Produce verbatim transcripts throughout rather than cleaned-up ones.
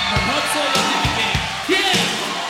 Hadd szóljon Timikém! Yeah!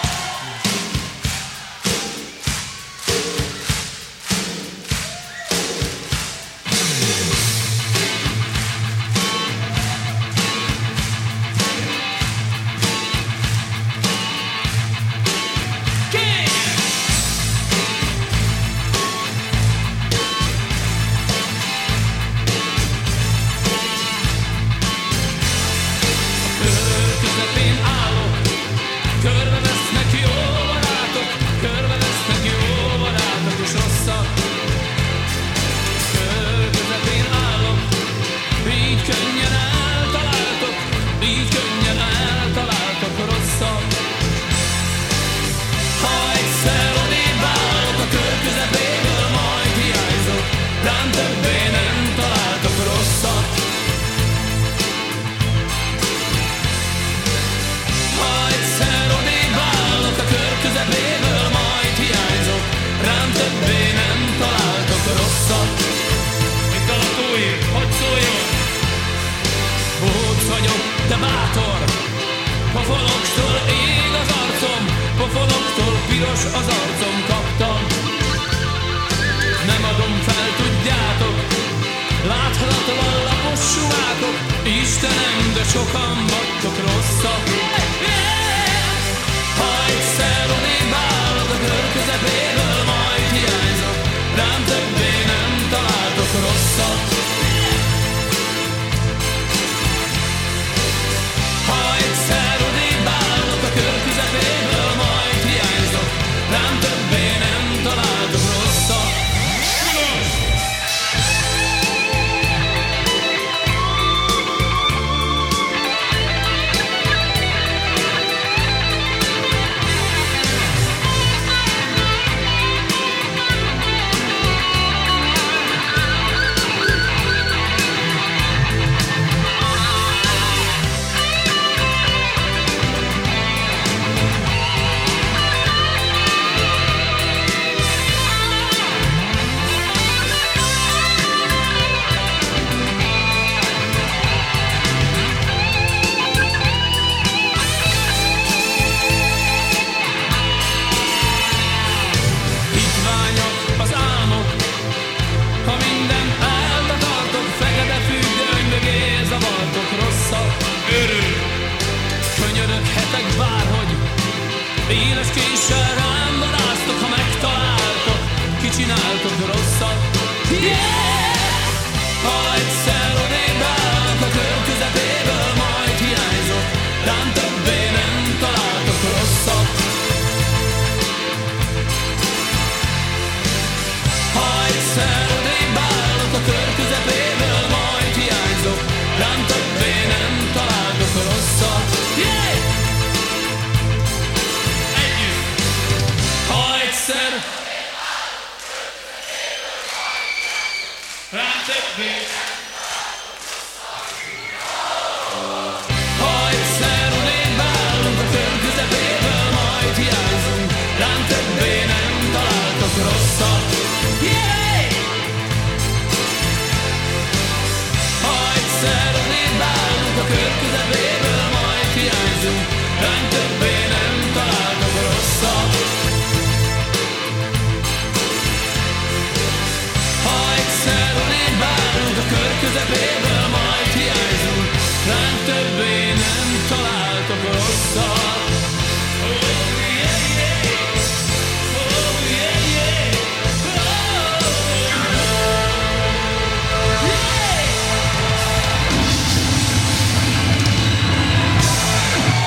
De bátor, pofonoktól ég az arcom, pofonoktól piros az arcom kaptam. Nem adom fel, tudjátok, láthatatlan lapos sumátok, Istenem, de sokan vagytok rosszak. Ha egyszer odébb állok a kör közepéből, majd hiányzok, rám többé nem találtok rosszat. Rám többé nem találtok rosszat. Könyöröghetek bárhogy, éles késsel rám varáztok, ha megtaláltok, kicsináltok rosszat. Yeah! Ha egyszer odébb állok a kör közepéből, majd hiányzok, rám többé nem találtok rosszat. Ha egyszer odébb állok a kör közepéből, majd hiányzok, rám többé nem találtok rosszat. Yeah! Együtt! Ha egyszer rám többé Ha egyszer odébb állunk a kör közepéből, majd hiányzunk, rám többé nem találtok rosszat. Yeah! Ha egyszer odébb állunk a kör közepéből, majd hiányzunk, rám többé nem találtok rosszat. Ha egyszer odébb állunk a kör közepéből, majd hiányzunk, rám többé nem találtok rosszat.